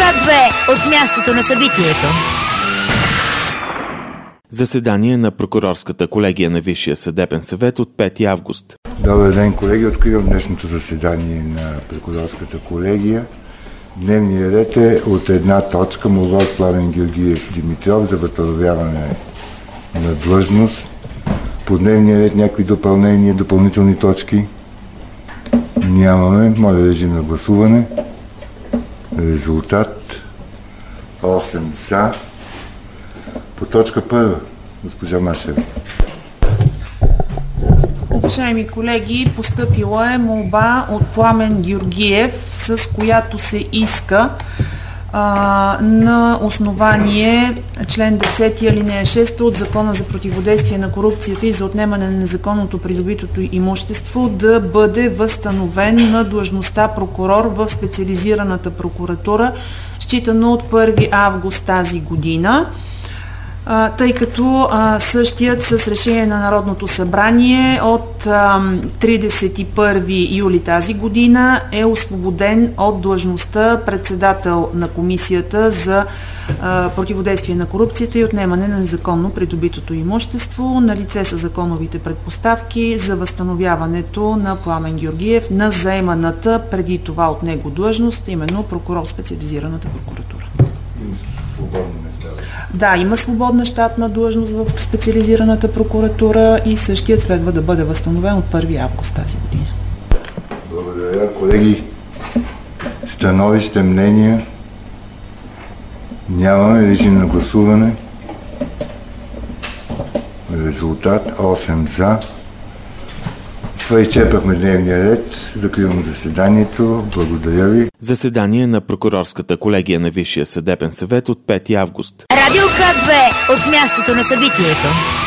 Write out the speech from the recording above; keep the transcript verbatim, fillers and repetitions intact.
две от мястото на събитието. Заседание на Прокурорската колегия на Висшия съдебен съвет от пети август. Добър ден, колеги! Откривам днешното заседание на Прокурорската колегия. Дневният ред е от една точка: молба от Пламен Георгиев Димитров за възстановяване на длъжност. По дневния ред някакви допълнения, допълнителни точки? Нямаме. Моля, режим на гласуване. Резултат осем за. По точка първа, госпожа Машева. Уважаеми колеги, постъпила е молба от Пламен Георгиев, с която се иска а, на основание член десети алинея шеста от Закона за противодействие на корупцията и за отнемане на незаконното придобитото имущество да бъде възстановен на длъжността прокурор в специализираната прокуратура, считано от първи август тази година, тъй като а, същият с решение на Народното събрание от а, тридесет и първи юли тази година е освободен от длъжността председател на Комисията за а, противодействие на корупцията и отнемане на незаконно придобитото имущество. Налице са законовите предпоставки за възстановяването на Пламен Георгиев на заеманата преди това от него длъжност, именно прокурор в специализираната прокуратура. Да, има свободна щатна длъжност в специализираната прокуратура и същият следва да бъде възстановен от първи август тази година. Благодаря. Колеги, становище, мнения? Нямаме. Режим на гласуване. Резултат осем за. Това изчерпахме дневния ред. Закривам заседанието. Благодаря ви. Заседание на Прокурорската колегия на Висшия съдебен съвет от пети август. Радио К две от мястото на събитието.